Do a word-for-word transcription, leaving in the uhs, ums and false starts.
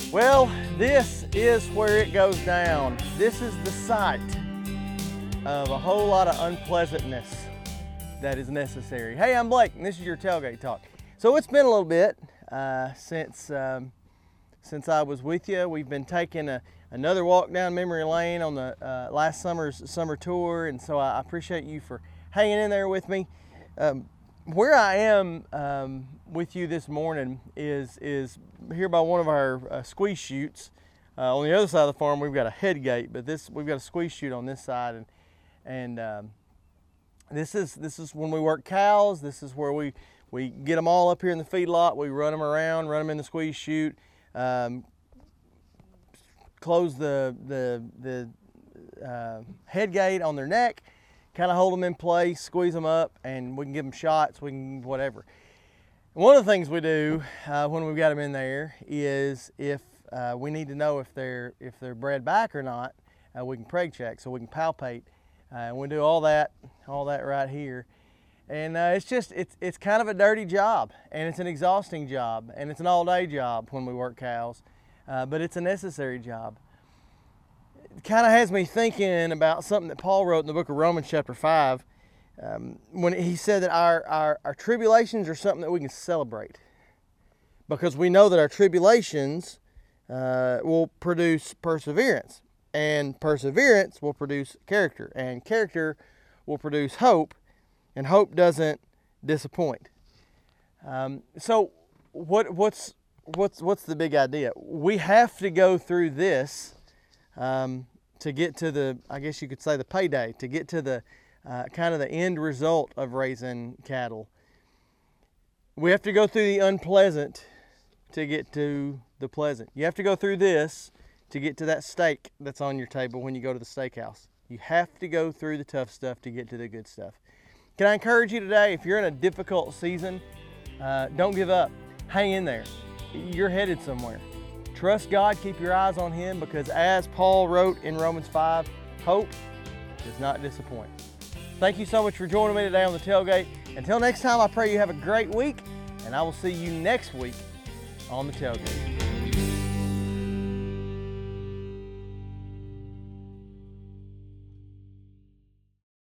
Well, this is where it goes down. This is the site of a whole lot of unpleasantness that is necessary. Hey, I'm Blake, and this is your Tailgate Talk. So it's been a little bit uh, since um, since I was with you. We've been taking a, another walk down memory lane on the uh, last summer's summer tour, and so I appreciate you for hanging in there with me. Um, where I am um, with you this morning is is here by one of our uh, squeeze chutes. Uh, on the other side of the farm, we've got a head gate, but this we've got a squeeze chute on this side, and and um, this is this is when we work cows. This is where we we get them all up here in the feedlot. We run them around, run them in the squeeze chute, um, close the the the uh, head gate on their neck, kind of hold them in place, squeeze them up, and we can give them shots. We can whatever. One of the things we do uh, when we've got them in there is if uh, we need to know if they're if they're bred back or not, uh, we can preg check, so we can palpate. Uh, and we do all that, all that right here, and uh, it's just it's it's kind of a dirty job, and it's an exhausting job, and it's an all-day job when we work cows, uh, but it's a necessary job. It kind of has me thinking about something that Paul wrote in the book of Romans chapter five, um, when he said that our, our our tribulations are something that we can celebrate, because we know that our tribulations uh, will produce perseverance. And perseverance will produce character, and character will produce hope, and hope doesn't disappoint. Um, so, what what's what's what's the big idea? We have to go through this um, to get to the, I guess you could say, the payday, to get to the uh, kind of the end result of raising cattle. We have to go through the unpleasant to get to the pleasant. You have to go through this to get to that steak that's on your table when you go to the steakhouse. You have to go through the tough stuff to get to the good stuff. Can I encourage you today, if you're in a difficult season, uh, don't give up. Hang in there. You're headed somewhere. Trust God, keep your eyes on Him, because as Paul wrote in Romans five, hope does not disappoint. Thank you so much for joining me today on the Tailgate. Until next time, I pray you have a great week, and I will see you next week on the Tailgate.